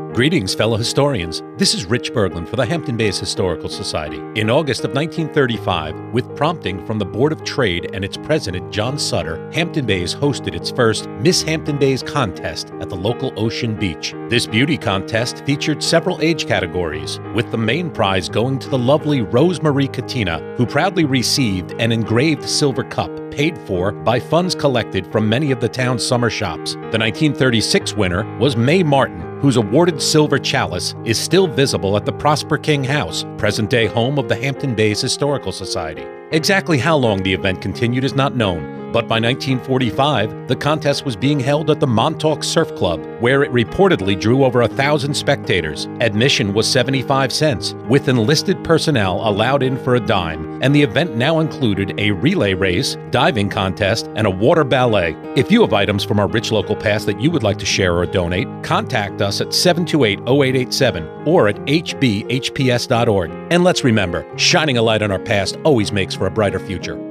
Greetings, fellow historians. This is Rich Berglund for the Hampton Bays Historical Society. In August of 1935, with prompting from the Board of Trade and its president, John Sutter, Hampton Bays hosted its first Miss Hampton Bays contest at the local Ocean Beach. This beauty contest featured several age categories, with the main prize going to the lovely Rose Marie Katina, who proudly received an engraved silver cup paid for by funds collected from many of the town's summer shops. The 1936 winner was May Martin, whose awarded silver chalice is still visible at the Prosper King House, present-day home of the Hampton Bays Historical Society. Exactly how long the event continued is not known, but by 1945, the contest was being held at the Montauk Surf Club, where it reportedly drew over 1,000 spectators. Admission was 75 cents, with enlisted personnel allowed in for a dime, and the event now included a relay race, diving contest, and a water ballet. If you have items from our rich local past that you would like to share or donate, contact us at 728-0887 or at hbhps.org. And let's remember, shining a light on our past always makes for a brighter future.